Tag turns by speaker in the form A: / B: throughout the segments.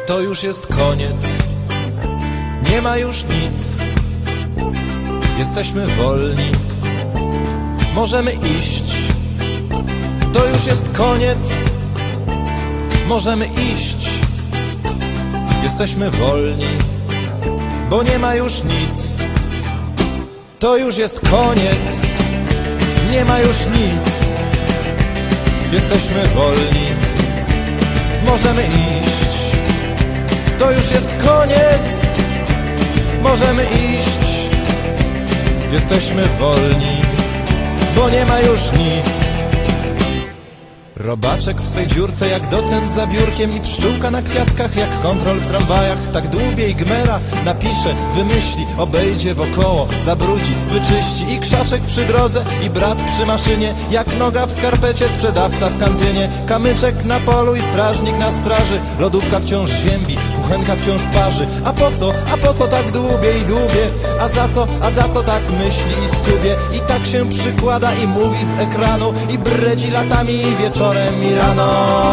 A: To już jest koniec, nie ma już nic. Jesteśmy wolni, możemy iść. To już jest koniec, możemy iść. Jesteśmy wolni, bo nie ma już nic. To już jest koniec, nie ma już nic. Jesteśmy wolni, możemy iść. To już jest koniec, możemy iść. Jesteśmy wolni, bo nie ma już nic. Robaczek w swej dziurce jak docent za biurkiem i pszczółka na kwiatkach jak kontrol w tramwajach. Tak dłubie i gmera napisze, wymyśli, obejdzie wokoło, zabrudzi, wyczyści. I krzaczek przy drodze i brat przy maszynie, jak noga w skarpecie, sprzedawca w kantynie. Kamyczek na polu i strażnik na straży. Lodówka wciąż ziębi, kuchenka wciąż parzy. A po co tak dłubie i dłubie? A za co tak myśli i skubie? I tak się przykłada i mówi z ekranu i bredzi latami i wieczorem i rano.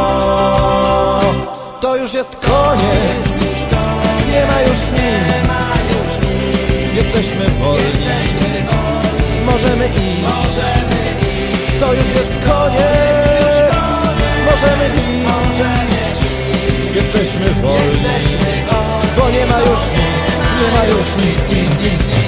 A: To już jest koniec, nie ma już nic. Jesteśmy wolni, możemy iść. To już jest koniec, możemy iść. Jesteśmy wolni, bo nie ma już nic, nie ma już nic.